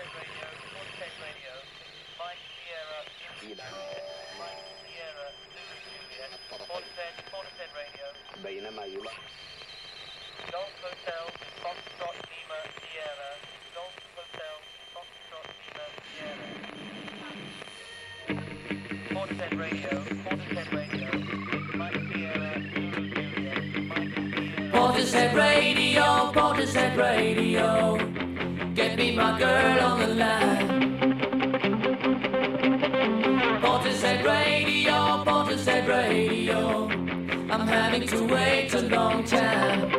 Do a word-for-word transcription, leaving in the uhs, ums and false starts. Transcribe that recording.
بينما يلاحظ Golf Hotel Foxtrot Lima Sierra Golf Hotel Foxtrot Lima Sierra Portishead Radio Portishead Radio Mike Sierra Juliet Mike Sierra Portishead Radio Portishead Radio get me my girl on the line Portishead Radio Portishead Radio I'm having to wait a long time